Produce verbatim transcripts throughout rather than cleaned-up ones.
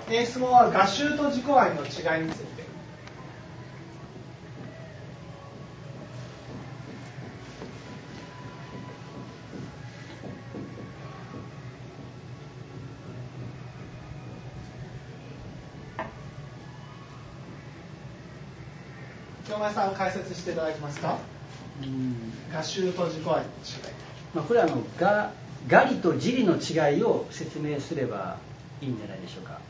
えー、質問は画集と自己愛の違いについて。京前さん解説していただけますか。うん、画集と自己愛の違い、 まあ、これはあのが画理と自理の違いを説明すればいいんじゃないでしょうか。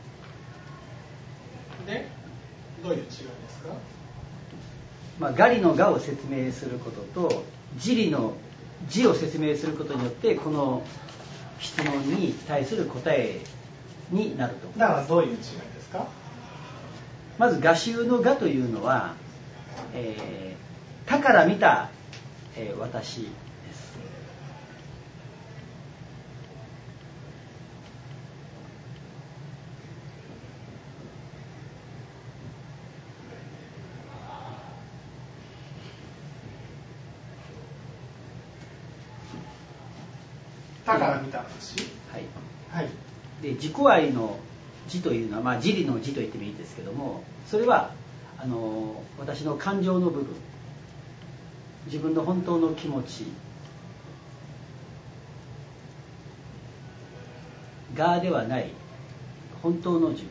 でどういう違いですか。 まあ、画理の画を説明することと自理の自を説明することによってこの質問に対する答えになると。 だからどういう違いですか。 まず画集の画というのは、えー、他から見た、えー、私です。 他から見た私、 はいはい、 で自己愛の自というのは、まあ、自理の自と言ってもいいですけども、それはあの私の感情の部分、自分の本当の気持ちがではない本当の自分です。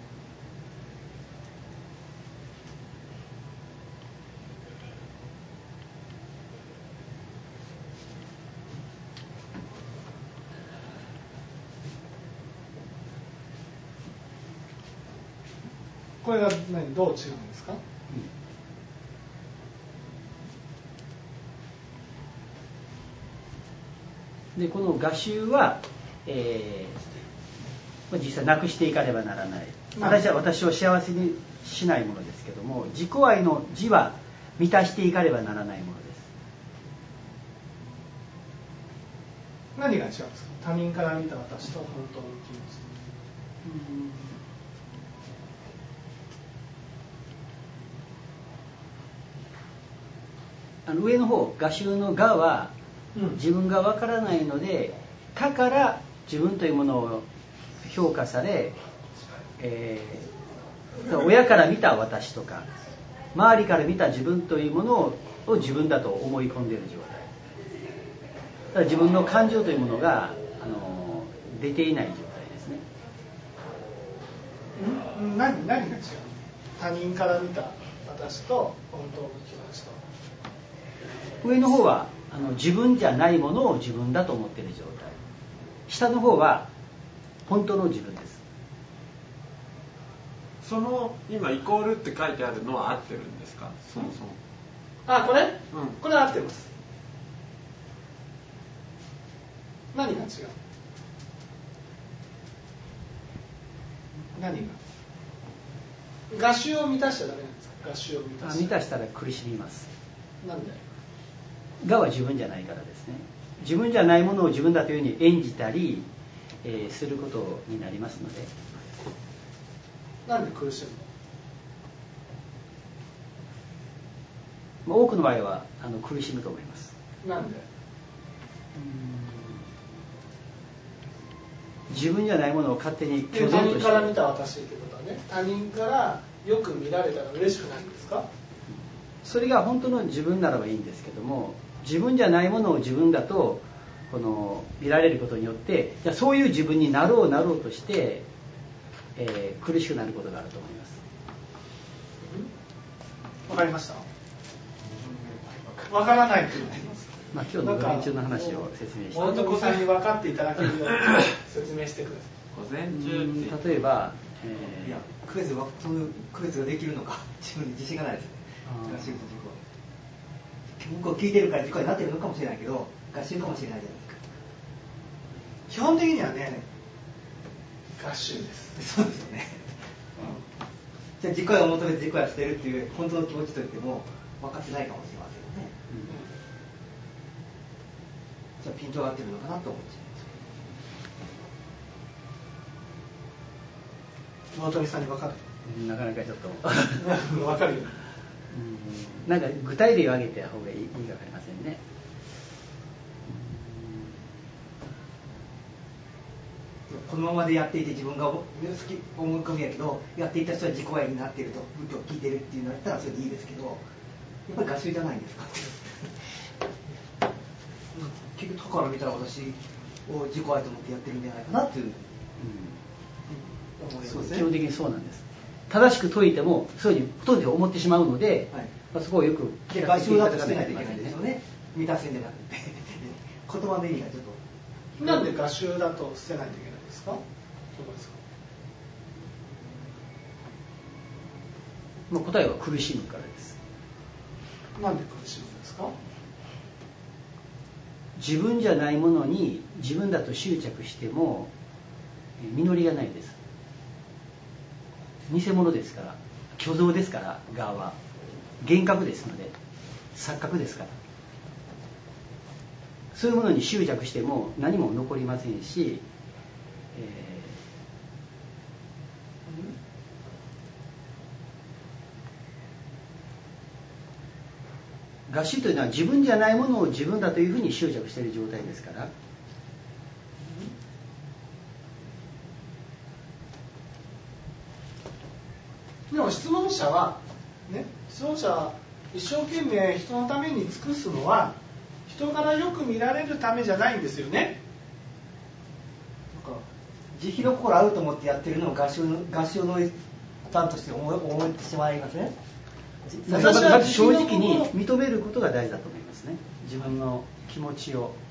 これが何どう違うんですか。 でこの画集は、えー、実際なくしていかねばならない、私は私を幸せにしないものですけども、自己愛の自は満たしていかねばならないものです。 何が違うんですか。他人から見た私と本当の気持ち。うんあの上の方画集の画は自分がわからないので、他から自分というものを評価され、えー、親から見た私とか周りから見た自分というものを自分だと思い込んでいる状態だから自分の感情というものが、あの出ていない状態ですね。 ん何何が違う。他人から見た私と本当の気持ちと。 上の方はあの自分じゃないものを自分だと思っている状態、下の方は本当の自分です。 その今イコールって書いてあるのは合ってるんですか。そもそもあこれ、うん、これは合ってます。何が違う。何が画集を満たしちゃダメなんですか。画集を満たし満たしたら苦しみます。 なんで。 我は自分じゃないからですね。自分じゃないものを自分だというふうに演じたり、えー、することになりますので。 なんで苦しむの？多くの場合はあの苦しむと思います。 なんで。 うん自分じゃないものを勝手に虚像として。他人から見た私ってことはね、他人からよく見られたら嬉しくないんですか。 それが本当の自分ならばいいんですけども、自分じゃないものを自分だとこの見られることによって、じゃあそういう自分になろうなろうとして、えー、苦しくなることがあると思います。 わかりました。わからないと言っています。 まあ今日の午前中の話を説明して、 大友さんに分かっていただけるように説明してください。 午前中って例えば、 えー、いや区別はその区別ができるのか自分に自信がないですね。合衆と自己向こう聞いてるから自己になってるのかもしれないけど合衆かもしれないじゃないですか。 基本的にはね合衆です。 そうですよね、うん、じゃあ自己を求めて自己を捨てるっていう本当の気持ちといっても分かってないかもしれませんよね、うん、じゃあピントが合ってるのかなと思っちゃいます。 大富さんに分かる。 なかなかちょっと分かるよ。 うんなんか具体例を挙げた方がいいか分かりませんね。 このままでやっていて自分が好き思い込みやけどやっていた人は自己愛になっていると仏教を聞いてるっていうのだったらそれでいいですけど、やっぱり合衆じゃないんですか結局他から見たら私を自己愛と思ってやってるんじゃないかなっていう、うん思いますね。 基本的にそうなんです。正しく説いてもそういうふうにほとんど思ってしまうので、はい、まあ、そこをよくで合衆だとしてないといけないですよね。満たせんじゃなくて言葉の意味がちょっと。 なんで合衆だと捨てないといけないんですか？どうですか？ まあ、答えは苦しむからです。 なんで苦しむんですか？ 自分じゃないものに自分だと執着しても実りがないです。偽物ですから、虚像ですから、側は幻覚ですので、錯覚ですから、そういうものに執着しても何も残りませんし、えー、合衆というのは自分じゃないものを自分だというふうに執着している状態ですから。 でも質問者は、ね、質問者は一生懸命人のために尽くすのは人からよく見られるためじゃないんですよね。 なんか慈悲の心あると思ってやってるのを合衆の合衆の一端として思思ってしまいますね。 私はまず正直に認めることが大事だと思いますね。自分の気持ちを。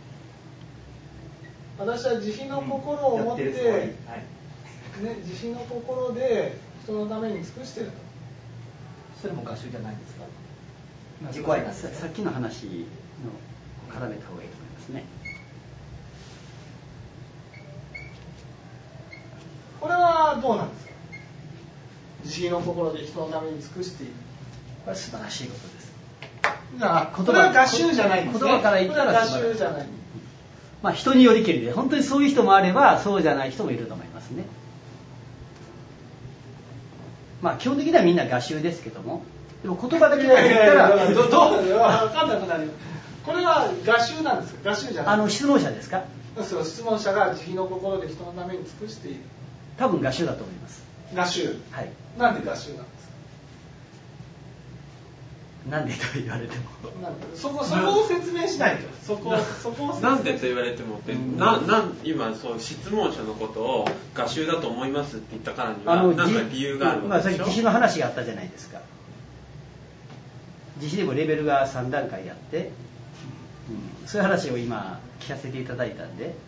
私は慈悲の心を持って、うん、ね、慈悲の心で人のために尽くしていると。 それも合衆じゃないですか。 自己愛なんですね。さっきの話の絡めた方がいいと思いますね。 これはどうなんですか？慈悲の心で人のために尽くしている。 これは素晴らしいことです。 じゃあこれは合衆じゃないんですね。 言葉から言ったら合衆じゃない。 まあ人によりけりで、本当にそういう人もあればそうじゃない人もいると思いますね。まあ基本的にはみんな合衆ですけども、でも言葉だけ言ったらどう分かんなくなる。これは合衆なんですか？合衆じゃない。 あの質問者ですか？ そう、質問者が慈悲の心で人のために尽くしている。 多分合衆だと思います。 合衆。 はい。 なんで合衆なんですか？ なんでと言われても。 そこそこを説明しないと。そこそこを説明。 なんでと言われてもって、ななん今そう質問者のことを合衆だと思いますって言ったからには何か理由があるわけでしょ。 まあ、慈悲の話があったじゃないですか。慈悲でもレベルがさん段階あって、うん、そういう話を今聞かせていただいたんで。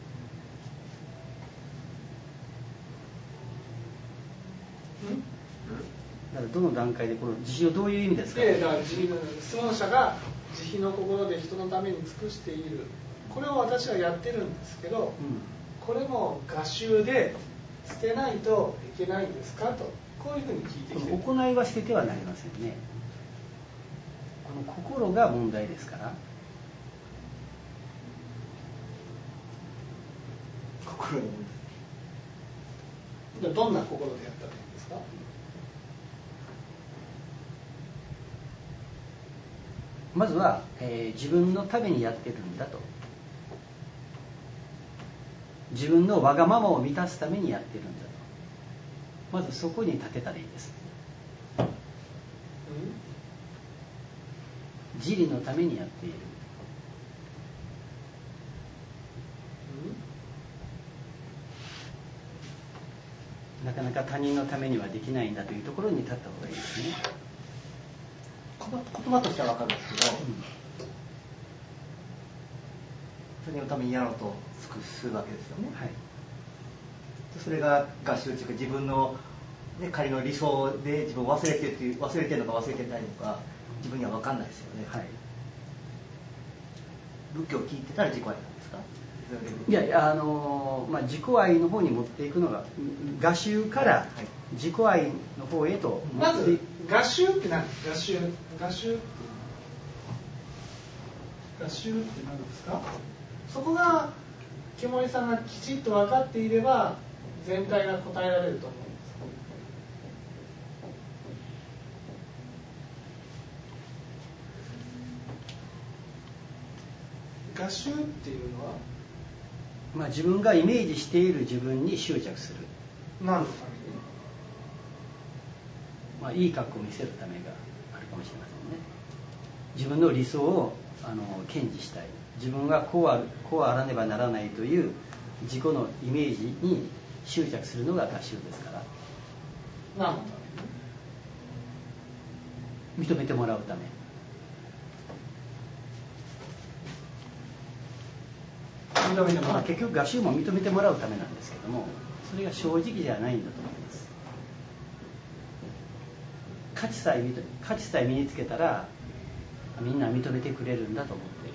だからどの段階でこの慈悲をどういう意味ですか？ でだから質問者が慈悲の心で人のために尽くしている、これを私はやってるんですけど、うん、これも合衆で捨てないといけないんですかと、こういうふうに聞いてきてる。 行いは捨ててはなりませんね。この心が問題ですから。 心の問題。どんな心でやったらいいんですか？ まずは、えー、自分のためにやってるんだと。自分のわがままを満たすためにやってるんだと。まずそこに立てたらいいです。うん、自利のためにやっている。うん、なかなか他人のためにはできないんだというところに立った方がいいですね。 言葉としては分かるんですけど、うん、他人のためにやろうと尽くすわけですよね。はい、それが合衆というか自分の、ね、仮の理想で自分を忘れてるという忘れてるのか忘れてないのか自分には分かんないですよね。はい、仏教を聞いてたら自己愛なんですか？ いやいや、あのまあ、自己愛の方に持っていくのが合衆から自己愛の方へと持っていく。 まず合衆って何？合衆合衆って合衆って何ですか？そこが木森さんがきちっと分かっていれば全体が答えられると思うんです。合衆っていうのはまあ、自分がイメージしている自分に執着する。 何のために？ まあ、いい格好を見せるためがあるかもしれませんね。自分の理想をあの堅持したい、自分がこうある、こうあらねばならないという自己のイメージに執着するのが我執ですから。 何のために？ 認めてもらうため。認めてもらう、結局我執も認めてもらうためなんですけども、それが正直じゃないんだと思います。価値さえ認め、価値さえ身につけたらみんな認めてくれるんだと思って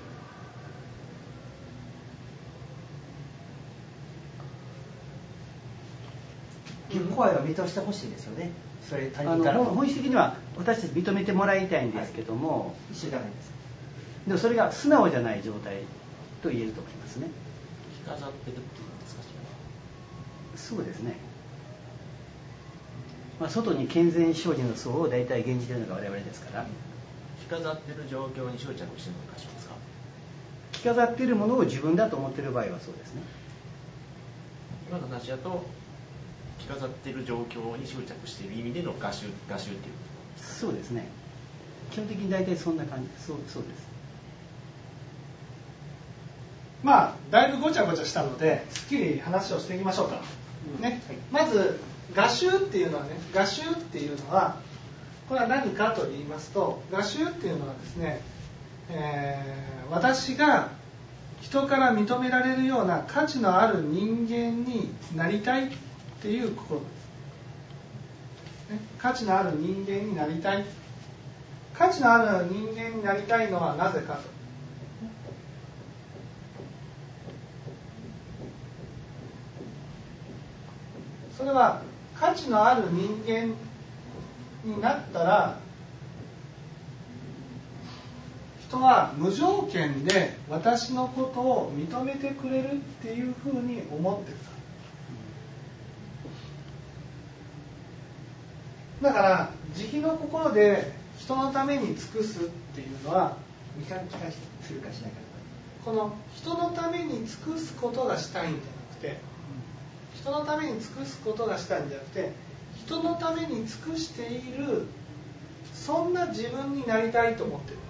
いる。結構は満たしてほしいですよね。それ他人からあの本質的には私たち認めてもらいたいんですけども、 はい、一緒じゃないです。 でもそれが素直じゃない状態と言えると思いますね。 着飾ってるっていうんですか、 そうですね。まあ、外に健全精進の層を大体現じているのが我々ですから。 着飾ってる状況に執着しているのが過信ですか？ 着飾っているものを自分だと思っている場合はそうですね。 今の話だと着飾っている状況に執着している意味での我執、我執っていう。 そうですね。基本的に大体そんな感じ。そう、そうです。 まあだいぶごちゃごちゃしたのですっきり話をしていきましょうか、うんねはい、まず我執っていうのはね、我執っていうのはこれは何かと言いますと、我執っていうのはですね、えー、私が人から認められるような価値のある人間になりたいっていう心です、ね、価値のある人間になりたい。価値のある人間になりたいのはなぜかと、それは価値のある人間になったら人は無条件で私のことを認めてくれるっていうふうに思ってるから。だから慈悲の心で人のために尽くすっていうのは見かけがするかしないか、 この人のために尽くすことがしたいんじゃなくて、人のために尽くすことがしたいんじゃなくて、人のために尽くしているそんな自分になりたいと思ってる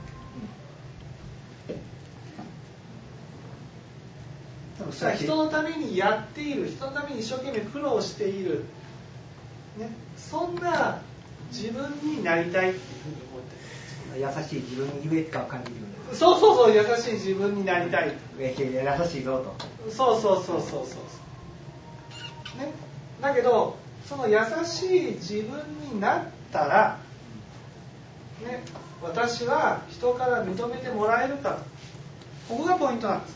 わけ、うん、人のためにやっている、人のために一生懸命苦労している、ね、そんな自分になりたいっていうふうに思ってる。優しい自分に優越感を感じる。 そうそうそう、優しい自分になりたい。 優しいぞと。 そうそうそうそうそう。ね、だけどその優しい自分になったら、ね、私は人から認めてもらえるか、ここがポイントなんです。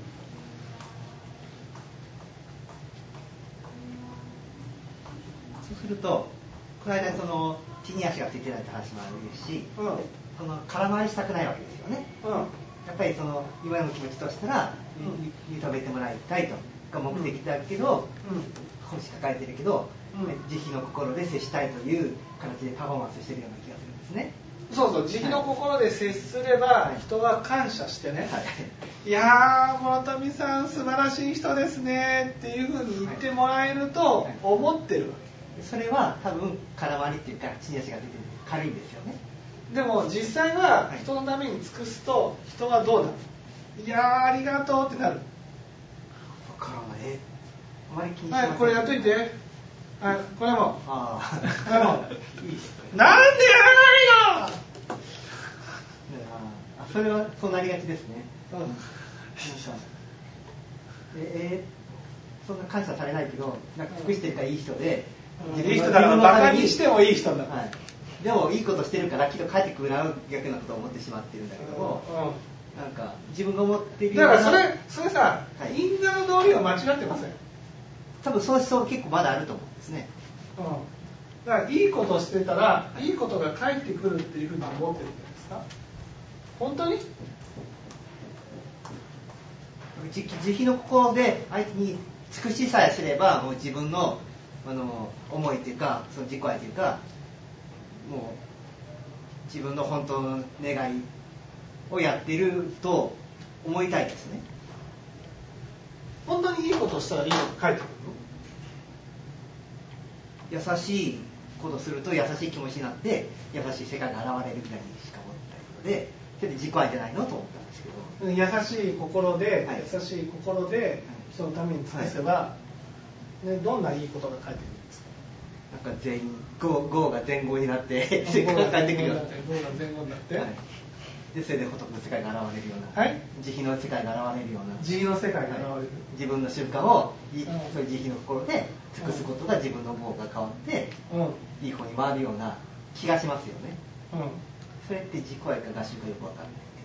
そうするとこの間その地に足がついてないって話もあるし、うん、その空回りしたくないわけですよね、うん、やっぱりその今の気持ちとしたら、うん、認めてもらいたいとが目的だけど、うんうん本心抱えてるけど、うん、慈悲の心で接したいという形でパフォーマンスしてるような気がするんですね。 そうそう、慈悲の心で接すれば人は感謝してね、はい、いやー諸富さん素晴らしい人ですねっていうふうに言ってもらえると思ってるわけ、 それは多分空回りっていうか地に足が出てる軽いんですよね。 でも実際は人のために尽くすと人はどうなる？いやーありがとうってなる。 分からない。あまり気にしはい、これやっといて。はい、これも。 ああ。 これも。なんでやらないの？ あ、それはそうなりがちですね。うん。なんかえー、そんな感謝されないけど、なんか尽くしてるからいい人で、 うん、いい人だからバカにしてもいい人だ。 はい。でもいいことしてるからきっと帰ってくるな逆なことを思ってしまってるんだけども、うんうん、なんか自分が思ってるような。だからそれそれさ、はい、因果の道理は間違ってません。 多分そういう人結構まだあると思うんですね。 うん。だからいいことをしてたらいいことが返ってくるっていうふうに思ってるんですか？本当に？ 慈悲の心で相手に尽くしさえすればもう自分のあの思いというかその自己愛というかもう自分の本当の願いをやっていると思いたいですね。 本当にいいことをしたらいいこと返ってくるの？優しいことすると優しい気持ちになって優しい世界が現れるみたいにしか思ってないので、それで自己愛じゃないのと思ったんですけど、 優しい心で、 はい、 優しい心で人のために尽くせば、はいね、どんないいことが返ってくるんですか？ なんか前業業が前後になって世界が返ってくるような、 業が前後になって、はい、 でそれで仏の世界が現れるような、 はい、 慈悲の世界が現れるような、 慈悲の世界が現れる、はい、 自分の習慣を、うん、そういう慈悲の心で尽くすことが自分の業が変わって、うん、いい方に回るような気がしますよね、うん、それって自己愛か合衆かよく分かんないって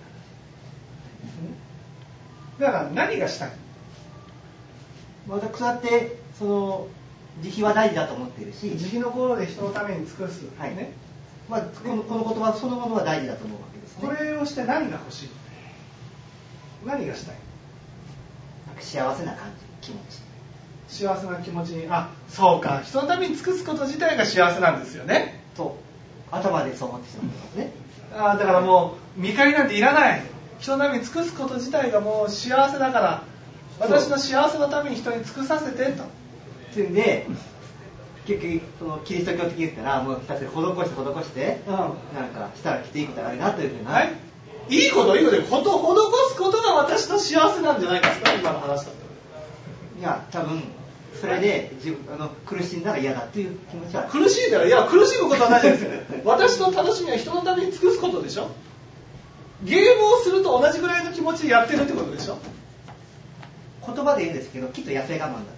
いう話、うん、だから何がしたい？ 私だってその慈悲は大事だと思っているし、 慈悲の心で人のために尽くす、 はいね、まあ、この、この言葉そのものは大事だと思うわけですね。 これをして何が欲しい？何がしたい？ なんか幸せな感じ、気持ち、 幸せな気持ちに、あ、そうか、人のために尽くすこと自体が幸せなんですよねと頭でそう思ってしまってますね。 あ、だからもう見返りなんていらない、人のために尽くすこと自体がもう幸せだから、私の幸せのために人に尽くさせてと。 それで結局そのキリスト教的に言ったらもうひたすら施して施して、うん、なんかしたらきっといいことがあるなというふうな、 はい、いいこといいことで施すことが私の幸せなんじゃないですか、今の話だと。 いや多分それで自分あの苦しんだら嫌だという気持ちは、 苦しいだらいや苦しむことはないですよね私の楽しみは人のために尽くすことでしょ。ゲームをすると同じぐらいの気持ちでやってるってことでしょ。 言葉で言うんですけどきっと痩せ我慢だと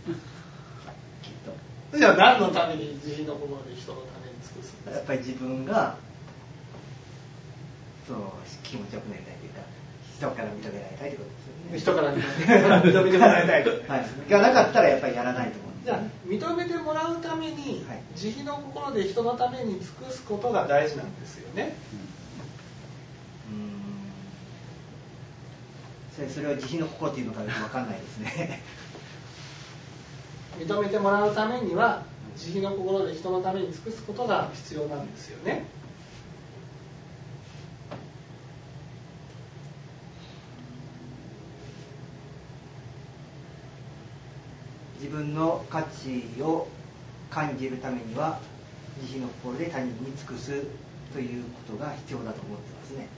じゃあ何のために慈悲の心で人のために尽くすんですか？ やっぱり自分がその気持ちよくなりたいというか人から認められたいということですよね。 人から認めてもらいたい、 はい、がなかったらやっぱりやらないと思うんです、ね、 じゃあ認めてもらうために、はい、慈悲の心で人のために尽くすことが大事なんですよね。 うん、それ、それは慈悲の心というのかよく分かんないですね認めてもらうためには慈悲の心で人のために尽くすことが必要なんですよね。 自分の価値を感じるためには慈悲の心で他人に尽くすということが必要だと思ってますね。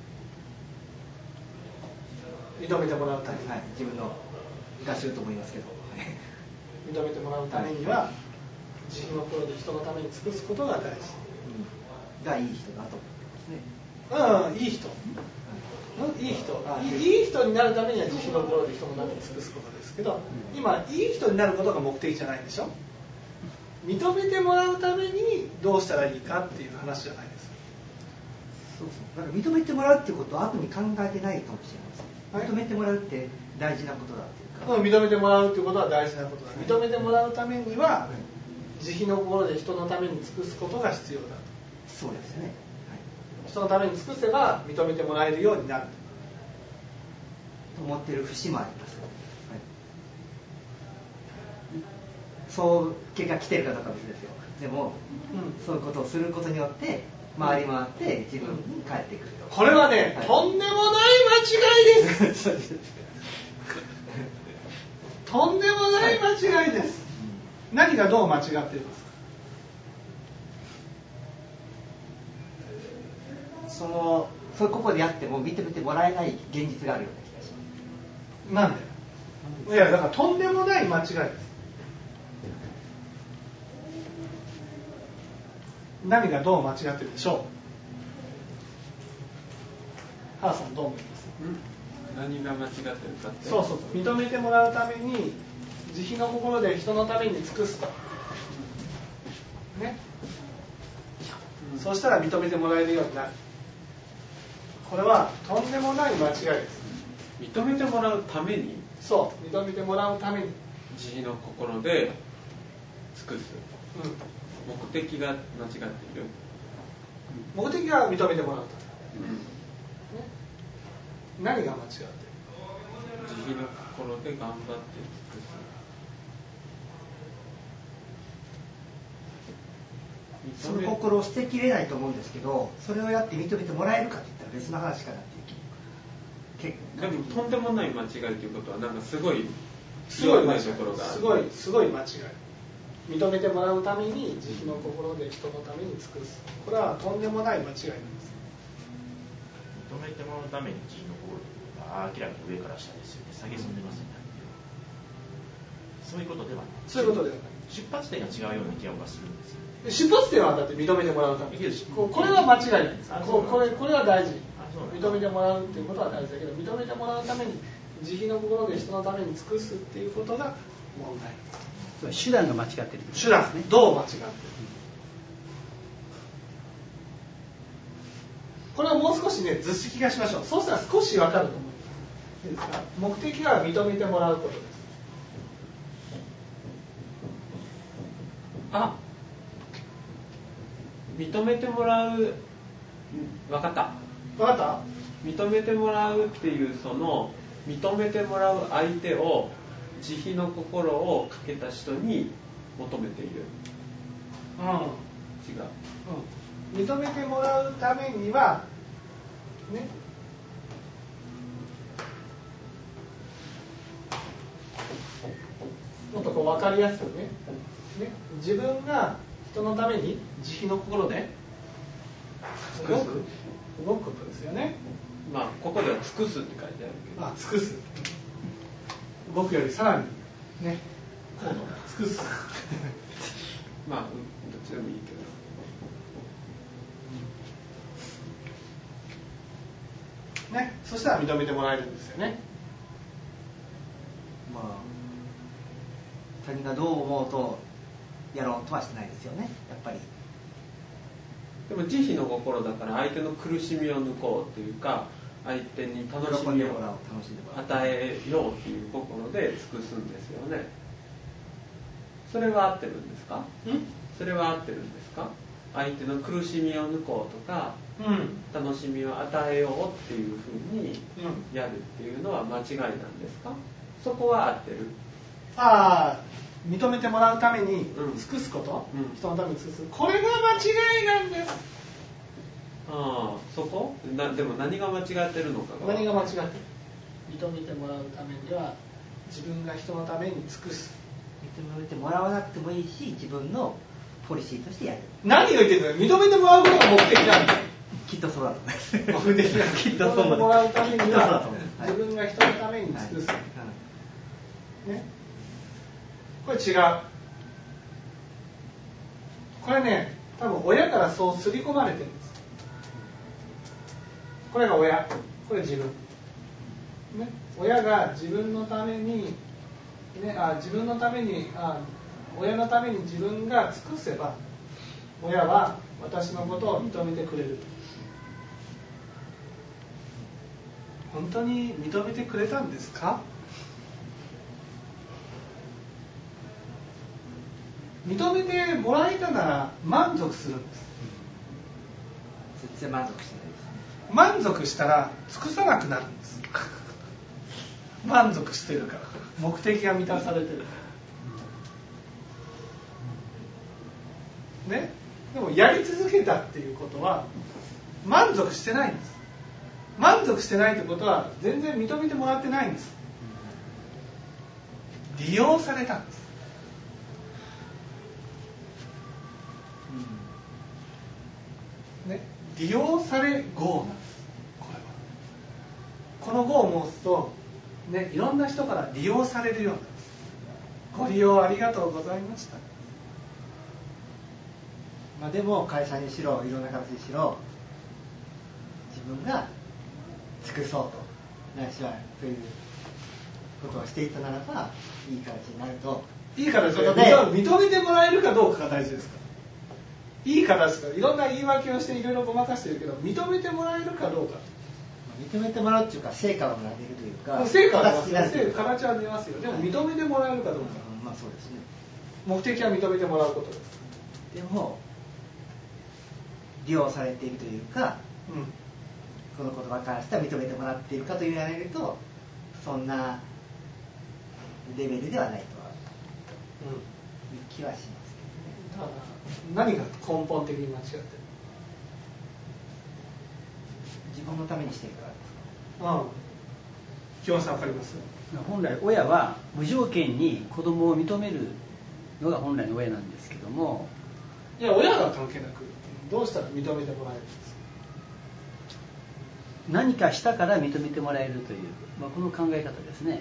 認めてもらうために、 はい、自分の合衆と思いますけど認めてもらうためには慈悲の心で人のために尽くすことが大事、 うん、がいい人だと思ってますね。 うん、いい人、うん、いい人いい人になるためには慈悲の心で人のために尽くすことですけど、今いい人になることが目的じゃないでしょ。認めてもらうためにどうしたらいいかっていう話じゃないですか。 そうそう、だから認めてもらうってことを後に考えてないかもしれません、はい、認めてもらうって大事なことだっていうか、 うん、認めてもらうってことは大事なことだ、はい、認めてもらうためには、はい、慈悲の心で人のために尽くすことが必要だと。 そうですね、はい、 人のために尽くせば認めてもらえるようになると思っている節もあります、はい、そう結果来てるかどうかは別ですよ。でも、うん、そういうことをすることによって回り回って自分に返ってくると、 これはね、はい、とんでもない間違いですとんでもない間違いです、はい、何がどう間違っていますか？ そのそういうここでやっても認めてもらえない現実があるような気がします。 なんで？いやだからとんでもない間違いです。何がどう間違ってるでしょう？原さんどう思います？ ん？何が間違ってるかって？ そうそうそう、認めてもらうために慈悲の心で人のために尽くすとね、うん、そしたら認めてもらえるようになる。これはとんでもない間違いです。 認めてもらうために？ そう、認めてもらうために慈悲の心で尽くす、うん、目的が間違っている。 目的が認めてもらうため、うんね、何が間違っている？ 慈悲の心で頑張って尽くす。その心を捨てきれないと思うんですけど、それをやって認めてもらえるかといったら別の話かなっていう気。 でもとんでもない間違いということはなんかすごいすごい間違いすごいすごい間違い。認めてもらうために慈悲の心で人のために尽くす。これはとんでもない間違いなんです。 認めてもらうために慈悲の心というのは明らかに上から下ですよね。下げすんでますね。そういうことではない。 そういうことではない。 出発点が違うような気がするんですよ。 出発点はだって認めてもらうために。これは間違いないです。これこれは大事。認めてもらうっていうことは大事だけど、認めてもらうために慈悲の心で人のために尽くすっていうことが問題。 手段が間違ってる、ね、 手段ね。どう間違ってる。これをもう少しね図式化しましょう。そうしたら少し分かると思います。いいですか。目的は認めてもらうことです。 あ、認めてもらう、分かった。 分かった。 認めてもらうっていうその認めてもらう相手を慈悲の心をかけた人に求めている。 うん。 違う。 うん。認めてもらうためにはね。もっとこう分かりやすくね。ね。自分が人のために慈悲の心で動く動くことですよね。 まあここでは尽くすって書いてあるけど。 あ、尽くす。僕よりさらにね、こう尽くす。 まあどっちでもいいけど。ね、そしたら認めてもらえるんですよね。 まあ他人がどう思うとやろうとはしてないですよね、やっぱり。 でも慈悲の心だから相手の苦しみを抜こうというか、相手に楽しみを与えようという心で尽くすんですよね。それは合ってるんですか？それは合ってるんですか？相手の苦しみを抜こうとか、うん、楽しみを与えようっていうふうにやるっていうのは間違いなんですか？そこは合ってる？ ああ、認めてもらうために尽くすこと、うん、人のために尽くす、これが間違いなんです。 ああ、そこな。でも何が間違ってるのかが。 何が間違ってる。認めてもらうためには自分が人のために尽くす。 認めてもらわなくてもいいし、自分のポリシーとしてやる。 何を言ってるのよ。認めてもらうことが目的なんだよ。 きっとそうだと思います。 目的なんだ。 きっとそうだと思います。 認めてもらうためには自分が人のために尽くす、はい、ね。これ違う。これね、多分親からそう刷り込まれてるんです。これが親、これ自分、ね、親が自分のために、ね、あ自分のためにあ親のために自分が尽くせば親は私のことを認めてくれる。本当に認めてくれたんですか？認めてもらえたなら満足するんです。 全然満足してないですね。 満足したら尽くさなくなるんです。満足してるから、目的が満たされてるね。でもやり続けたっていうことは満足してないんです。満足してないってことは全然認めてもらってないんです。利用されたんです。ね、利用され業なんです。これはこの業を申すと、ね、いろんな人から利用されるようなんです。ご利用ありがとうございました。 まあ、でも会社にしろいろんな形にしろ自分が尽くそうとないしはということをしていたならばいい形になると。 いい形で認めてもらえるかどうかが大事ですから。いい形でいろんな言い訳をしていろいろごまかしてるけど認めてもらえるかどうか。 認めてもらうっていうか成果をもらえるというか成果は出ますよ。形は出ますよ。でも認めてもらえるかどうか、 うん、まあそうですね。 目的は認めてもらうことです。 でも利用されているというか、うん、この言葉からしたら認めてもらっているかと言われるとそんなレベルではないとは、うん、いう気はしますけどね。 ただ何が根本的に間違ってる？ 自分のためにしてるからですか？ うん。 清原さん分かります？ 本来親は無条件に子供を認めるのが本来の親なんですけども、 いや親が関係なくどうしたら認めてもらえるんですか？ 何かしたから認めてもらえるという、まあ、この考え方ですね。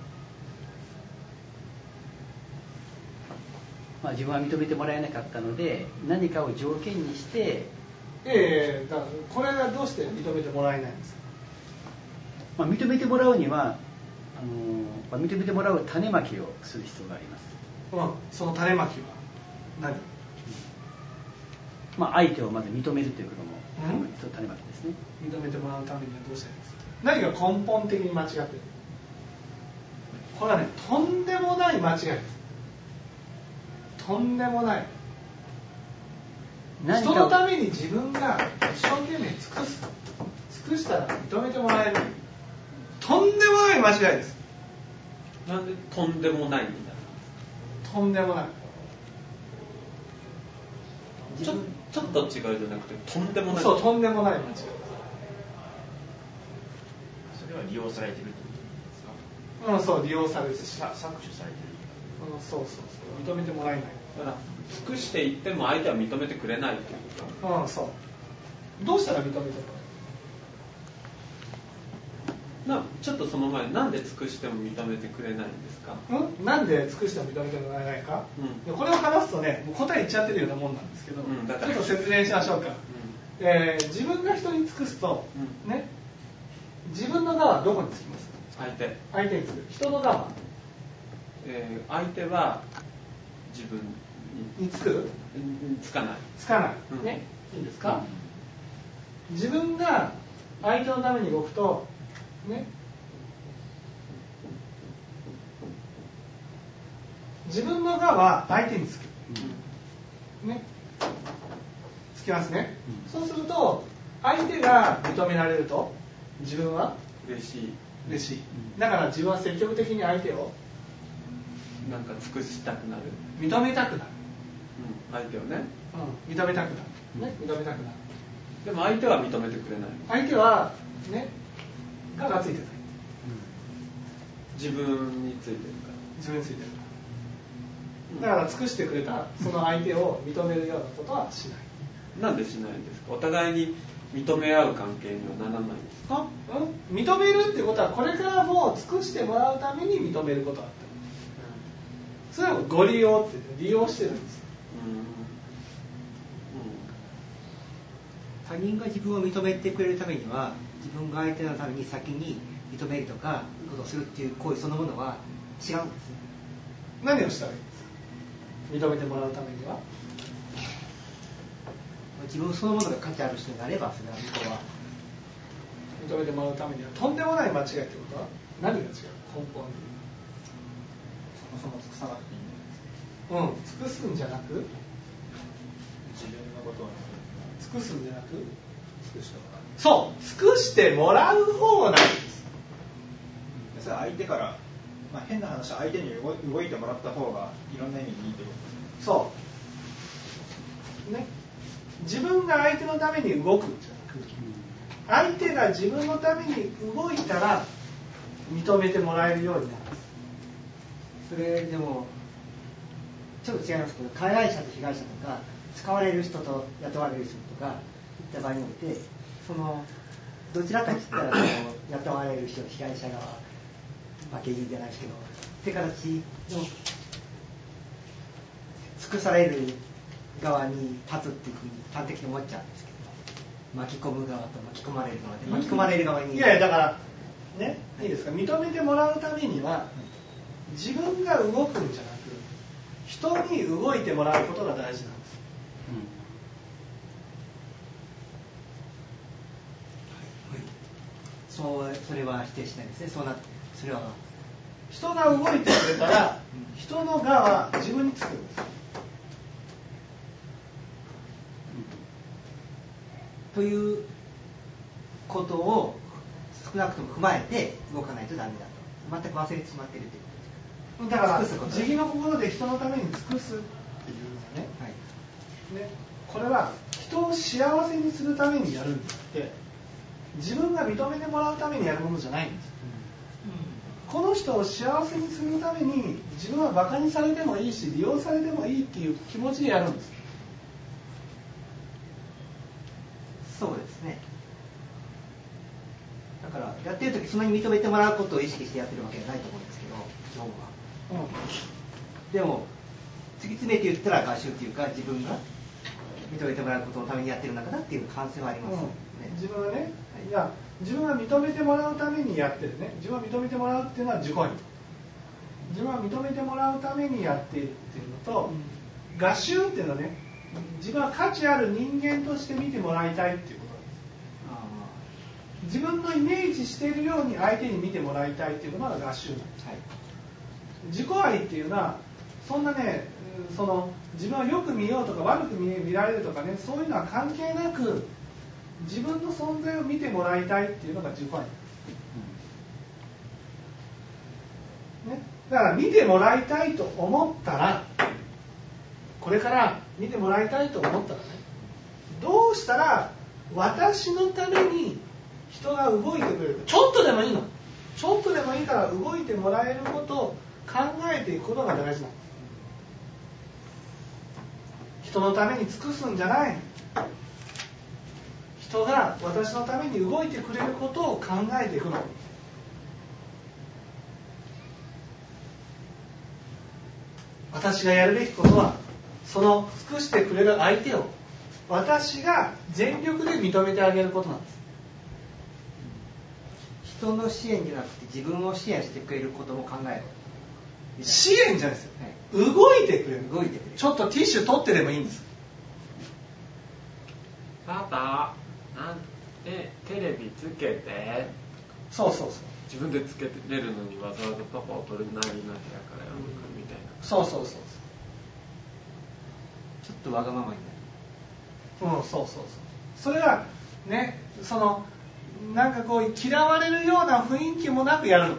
まあ、自分は認めてもらえなかったので何かを条件にして、 ええだからこれがどうして認めてもらえないんですか？ まあ、認めてもらうにはあの、まあ、認めてもらう種まきをする必要があります。 うん、その種まきは何？ まあ、相手をまず認めるということも、 うん、 種まきですね。 認めてもらうためにはどうしたらいいですか？何が根本的に間違ってる？これはね、とんでもない間違いです。とんでもない。人のために自分が一生懸命尽くす。尽くしたら認めてもらえる。とんでもない間違いです。 なんでとんでもないみたいな？ とんでもない。 ちょ、ちょっと違うじゃなくてとんでもない。 そう、とんでもない間違いです。 それは利用されているということですか？ うん、そう、利用されてる。 搾取されている。 うん、そうそうそう、認めてもらえない。 だから尽くしていっても相手は認めてくれないっていうこと。 うん、そう。どうしたら認めてもらえる？ なちょっとその前なんで尽くしても認めてくれないんですか？ うん、なんで尽くしても認めてもらえないか、うん、これを話すとね、もう答え言っちゃってるようなもんなんですけど、うん、だからちょっと説明しましょうか。うんえー、自分が人に尽くすと、うん、ね、自分の側はどこにつきます？ 相手。 相手につく。人の側は、 えー、相手は自分につく？ つかない。 つかない。 うん、 ね、いいですか？うん、自分が相手のために動くと、ね、自分の側は相手につく、うん、ね、つきますね、うん、そうすると相手が認められると自分は嬉しい嬉しい、うん、だから自分は積極的に相手をなんか尽くしたくなる、 認めたくなる、うん、 相手をね、 うん、認めたくなる、ね、認めたくなる。 でも相手は認めてくれない。 相手はね、ががついてない、うん、 自分についてるから。 自分についてるから、だから尽くしてくれたその相手を認めるようなことはしない。 なんでしないんですか？お互いに認め合う関係にはならないんですか？ うん、認めるってことはこれからも尽くしてもらうために認めることだった、うん、それをご利用って利用してるんですよ、 うんうん、他人が自分を認めてくれるためには自分が相手のために先に認めるとかいうことをするっていう行為そのものは違うんですね。 何をしたらいいんですか？認めてもらうためには自分そのものが価値ある人になればそれは向こうは認めてもらうためにはとんでもない間違いってことは何が違う？根本にそもそも尽くさなくていいんうん、尽くすんじゃなく自分のことは尽くすんじゃなく尽くしてもらう。 そう尽くしてもらう方なんです。 それは相手から、まあ、変な話相手に動いてもらった方がいろんな意味でいいってことです。 そうね、自分が相手のために動くんじゃなく、相手が自分のために動いたら認めてもらえるようになる。 それでもちょっと違いますけど、加害者と被害者とか使われる人と雇われる人とかいった場合において、そのどちらかといったらその雇われる人、被害者側負け犬じゃないですけどって形の尽くされる側に立つっていうふうに端的に思っちゃうんですけど、巻き込む側と巻き込まれる側で、巻き込まれる側に、 いやいやだからね、いいですか、認めてもらうためには自分が動くんじゃなく人に動いてもらうことが大事なんです、うん、 そうそれは否定しないですね。そうなそれは人が動いてくれたら人の側は自分につくんです、 ということを少なくとも踏まえて動かないとダメだと全く忘れてしまっているということです。 だから慈悲の心で人のために尽くすっていうのはね、はい、ね、これは人を幸せにするためにやるんであって自分が認めてもらうためにやるものじゃないんです、 この人を幸せにするために自分はバカにされてもいいし利用されてもいいっていう気持ちでやるんです。 そうですね。だからやってる時そんなに認めてもらうことを意識してやってるわけじゃないと思うんですけど、基本は、うん、でも突き詰めて言ったら合衆っていうか自分が認めてもらうことのためにやってるのかなっていう感性はあります、ね、 うん、自分はね、はい、いや自分は認めてもらうためにやってるね。自分は認めてもらうっていうのは自己愛。自分は認めてもらうためにやっているっていうのと、うん、合衆っていうのはね、自分は価値ある人間として見てもらいたいっていうことなんです。自分のイメージしているように相手に見てもらいたいっていうのが合衆なんです、はい、自己愛っていうのはそんなね、その自分はよく見ようとか悪く 見, 見られるとかね、そういうのは関係なく自分の存在を見てもらいたいっていうのが自己愛、うんね、だから見てもらいたいと思ったら、これから見てもらいたいと思ったらね、どうしたら私のために人が動いてくれるか、ちょっとでもいいの、ちょっとでもいいから動いてもらえることを考えていくことが大事なの。人のために尽くすんじゃない、人が私のために動いてくれることを考えていくの。私がやるべきことは、その尽くしてくれる相手を私が全力で認めてあげることなんです。 人の支援じゃなくて自分を支援してくれることも考える。 支援じゃないですよ、はい、動いてくれる。 動いてくれる。 ちょっとティッシュ取ってでもいいんです。 パパ、なんでテレビつけて。 そうそうそう。 自分でつけれるのにわざわざパパを取れないなってやからやるのかみたいな。 そうそうそう。 ちょっとわがままになる。うん、そうそうそう。それはね、そのなんかこう嫌われるような雰囲気もなくやるの。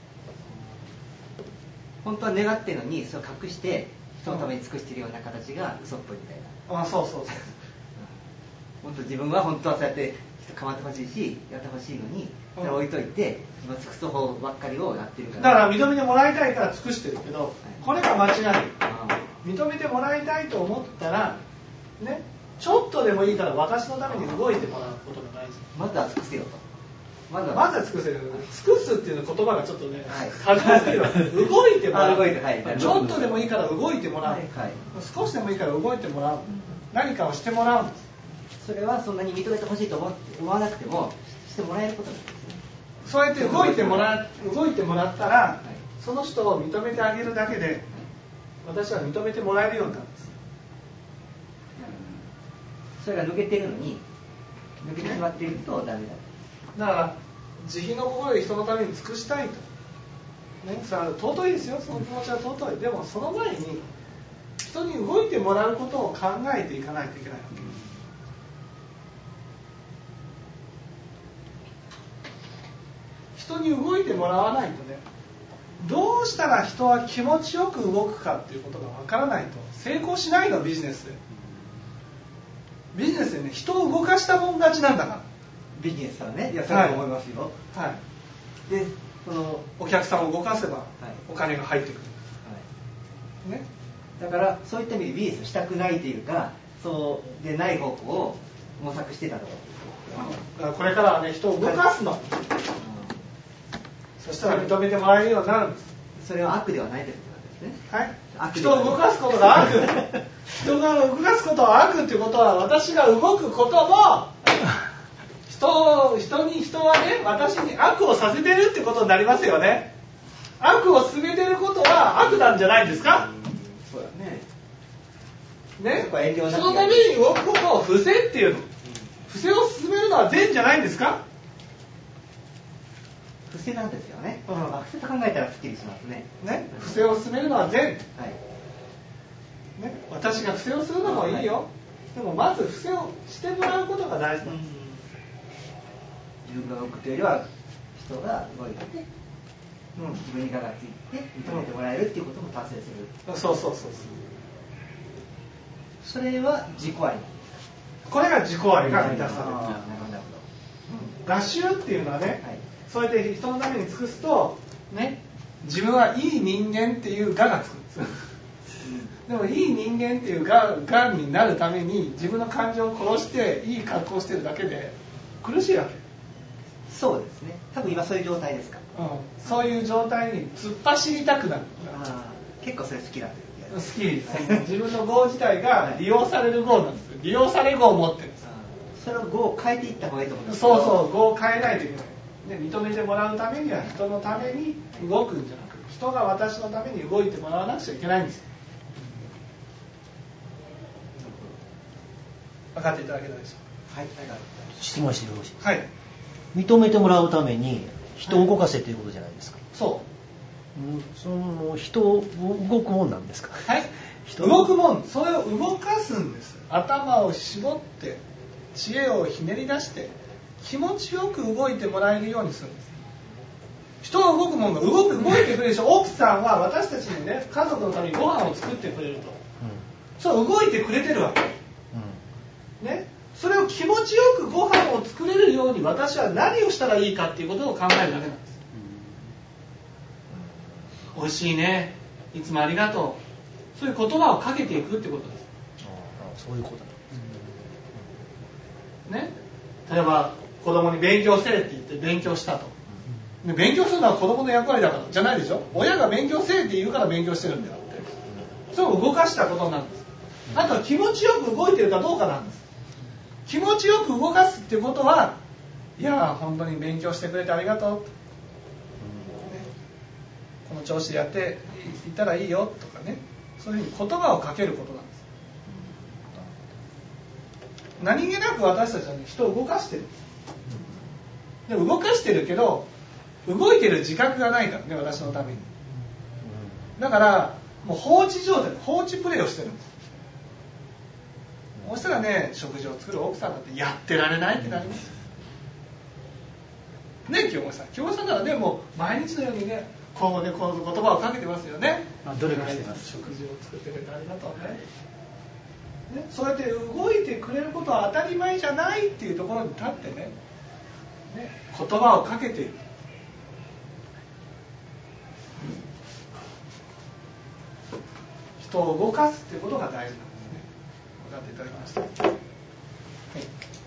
本当は願ってるのに、それを隠して人のために尽くしているような形が嘘っぽいみたいな。 あ、そうそうそう。 本当自分は本当はそうやって人構ってほしいしやってほしいのに、それを置いといて今尽くす方ばっかりをやってるから。 だから認めてもらいたいから尽くしてるけど、はい、これが間違い。認めてもらいたいと思ったらね、ちょっとでもいいから私のために動いてもらうことが大事。 まずは尽くせよと。 まずは、まずは尽くせる。尽くすっていう言葉がちょっとね、軽すぎる。動いてもらう。 動いて、はい、 ちょっとでもいいから動いてもらう、はいはい。少しでもいいから動いてもらう。何かをしてもらうんです。 それはそんなに認めてほしいと思って思わなくてもしてもらえることなんですね。 そうやって動いてもら動いてもらったら、はい、その人を認めてあげるだけで私は認めてもらえるようになるんです。 それが抜けてるのに抜けてしまっているとダメだ。 だから慈悲の心で人のために尽くしたいと、ね、それは尊いですよ。その気持ちは尊い。でもその前に人に動いてもらうことを考えていかないといけないわけ。人に動いてもらわないとね、どうしたら人は気持ちよく動くかっていうことがわからないと成功しないの。ビジネスでビジネスでね、人を動かしたもん勝ちなんだから。 ビジネスはね、いや、そうだと思いますよ。 はい、はい、でそのお客さんを動かせばお金が入ってくる、はいね、 だからそういった意味でビジネスをしたくないというか、そうでない方向を模索してたと。 だからこれからはね、人を動かすの、はい、そしたら認めてもらえるようになるんです。 それは悪ではないということなんですね。 はい、人を動かすことが悪人が動かすことは悪っていうことは、私が動くことも人, 人に人はね、私に悪をさせてるってことになりますよね。悪を進めてることは悪なんじゃないですか。 そうだね。 ね、人のために動くことを伏せっていうの。伏せを進めるのは善じゃないんですか。 伏せなんですよね。うん、伏せと考えたらすっきりしますね。 ね、伏せを進めるのは善。はい。ね、私が伏せをするのもいいよ。はい、でもまず伏せをしてもらうことが大事なんです。 自分が動くというよりは人が動いて、うん、自分に我がついて認めてもらえるっていうことも達成する。 そうそうそうそう。 それは自己愛。 これが自己愛が満たされる。なるほど。合衆っていうのはね、はい、そうやって人のために尽くすとね、自分はいい人間っていう我がつくんですよでもいい人間っていうががになるために自分の感情を殺していい格好をしてるだけで苦しいわけ。 そうですね。多分今そういう状態ですか。 うん、そういう状態に突っ走りたくなる。 あ結構それ好きだという好きです自分の業自体が利用される業なんですよ。利用され業を持ってるんです。 それを業を変えていった方がいいと思うんです。 そうそう業を変えないといけないで、認めてもらうためには人のために動くんじゃなく、人が私のために動いてもらわなくちゃいけないんですよ。分かっていただけたでしょうか。はい、 質問してよろしいですか。 はい、 認めてもらうために人を動かせということじゃないですか。 そう、 うん、その人を動くもんなんですか。 はい、 人動くもん、それを動かすんです。頭を絞って知恵をひねり出して気持ちよく動いてもらえるようにするんです。人が動くもんが動く動いてくれるでしょ。奥さんは私たちにね、家族のためにご飯を作ってくれると、うん、そう動いてくれてるわけ、うんね、それを気持ちよくご飯を作れるように私は何をしたらいいかっていうことを考えるだけなんです、うん、美味しいね、いつもありがとう、そういう言葉をかけていくってことです。 ああ、そういうことだ、 うんね、例えば子供に勉強せえって言って勉強したと、で勉強するのは子供の役割だからじゃないでしょ。親が勉強せえって言うから勉強してるんだよって、それを動かしたことなんです。あとは気持ちよく動いてるかどうかなんです。気持ちよく動かすっていうことは、いや本当に勉強してくれてありがとう、ね、この調子でやっていったらいいよとかね、そういうふうに言葉をかけることなんです。何気なく私たちは、ね、人を動かしてる。でも動かしてるけど動いてる自覚がないからね、私のために。だからもう放置状態、放置プレイをしてるんです。そしたらね、食事を作る奥さんだってやってられないってなりますね。清盛さん清盛さんならね、もう毎日のようにね、こうね、この言葉をかけてますよね。 努力してます。 食事を作ってくれてありがとうね。ね、そうやって動いてくれることは当たり前じゃないっていうところに立ってね、ね、言葉をかけている。人を動かすっていうことが大事なんですね。分かっていただきました。はい。